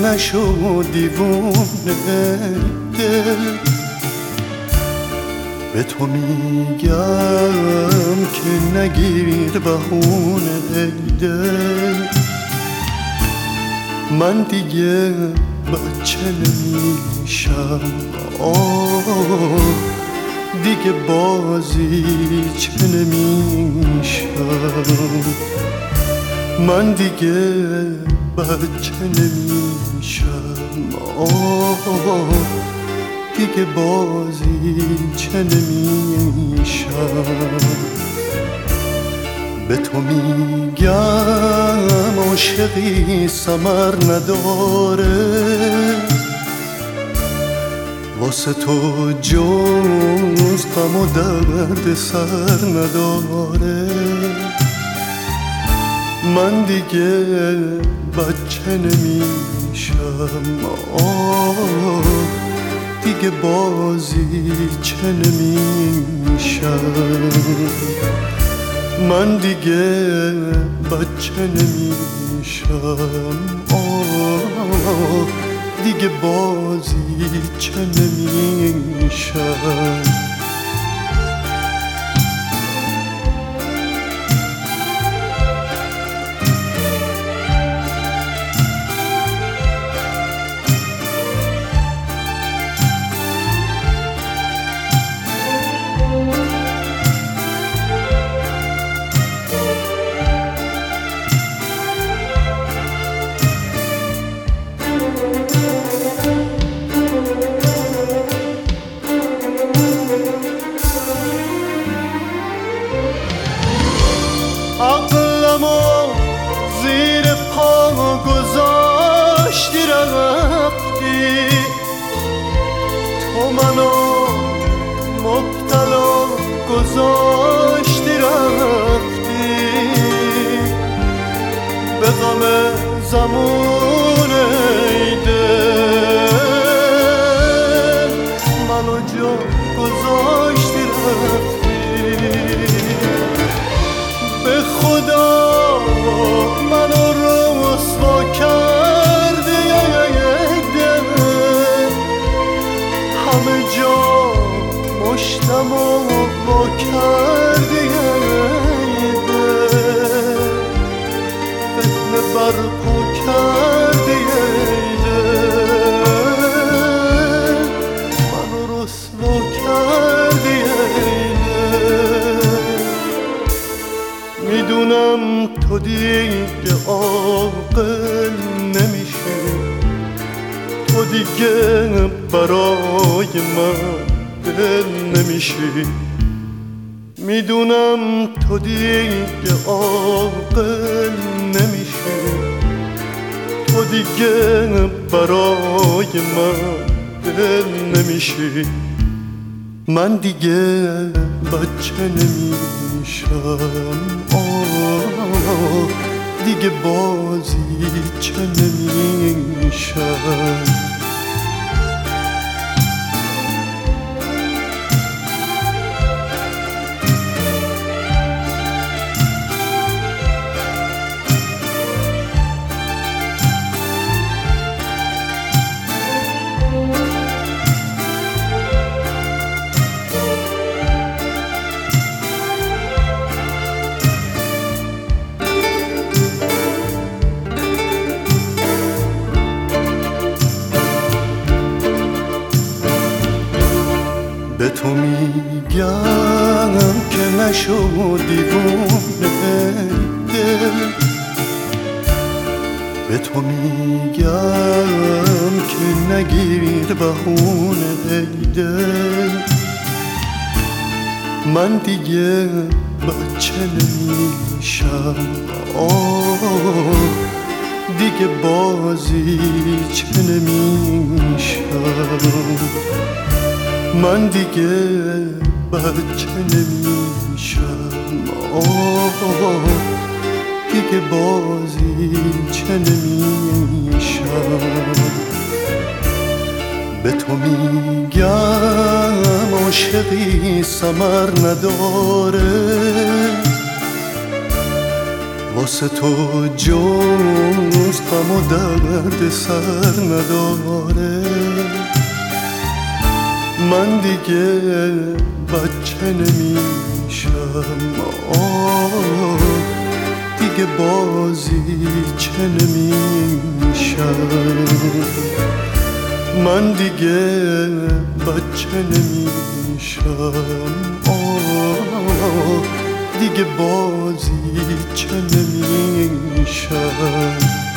نشو دیوونه دل. به تو میگم که نگیر بهونه دل. من دیگه بچه نمیشم، دیگه بازی چه نمیشم. من دیگه بچه نمیشم، دیگه بازی چه نمیشم. به تو میگم عاشقی ثمر نداره، واسه تو جز غم و درد سر نداره. من دیگه بچه نمیشم، دیگه بازی چه نمیشم. من دیگه بچه نمیشم، دیگه بازی چه نمیشم. عقلمو زیر پا گذاشتی رفتی، تو منو مبتلا گذاشتی رفتی. به غم زمان دل منو جا گذاشتی رفتی. به خدا منو رسوا کردی دل، همه جا مشتمو با کردی دل. فتنه برپا کردی دل، منو رسوا کردی دل. میدونم تو دیگه عاقل نمیشی، تو دیگه برای من دل نمیشی. میدونم تو دیگه عاقل نمیشی، تو دیگه برای من دل نمیشی. من دیگه بچه نمیشم، دیگه بازی چه نمیشم. به تو میگم که نشو دیوونه دل. به تو میگم که نگیر بهونه دل. من دیگه بچه نمیشم، دیگه بازی چه نمیشم. من دیگه بچه نمیشم، دیگه بازی چه نمیشم. به تو میگم عاشقی ثمر نداره، واسه تو جز غم و درد سر نداره. من دیگه بچه نمیشم، دیگه بازیچه نمیشم. من دیگه بچه نمیشم، دیگه بازیچه نمیشم.